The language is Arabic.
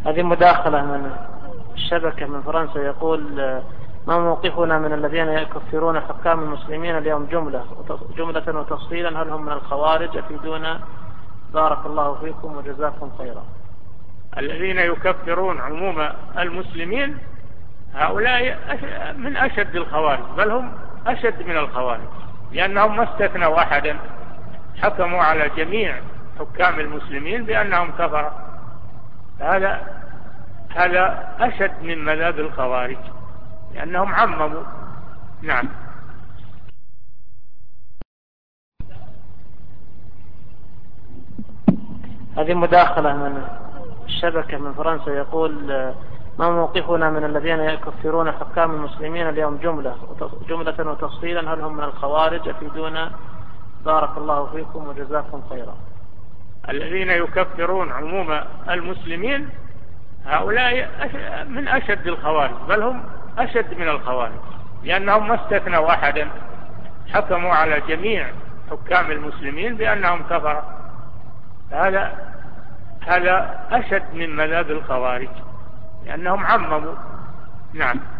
هذه مداخلة من الشبكة من فرنسا، يقول ما موقفنا من الذين يكفرون حكام المسلمين اليوم جملة وتفصيلا؟ هل هم من الخوارج؟ أفيدونا بارك الله فيكم وجزاكم خيرا. الذين يكفرون عموم المسلمين هؤلاء من أشد الخوارج، بل هم أشد من الخوارج، لأنهم ما استثنوا أحدا، حكموا على جميع حكام المسلمين بأنهم كفرة. هذا أشد من مذهب الخوارج لأنهم عمموا. نعم. هذه مداخلة من الشبكة من فرنسا، يقول ما موقفنا من الذين يكفرون حكام المسلمين اليوم جملة وتفصيلا؟ هل هم من الخوارج؟ أفيدونا بارك الله فيكم وجزاكم خيرا. الذين يكفرون عموم المسلمين هؤلاء من أشد الخوارج، بل هم أشد من الخوارج، لأنهم ما استثنوا أحدا، حكموا على جميع حكام المسلمين بأنهم كفرة. هذا أشد من مذهب الخوارج لأنهم عمموا. نعم.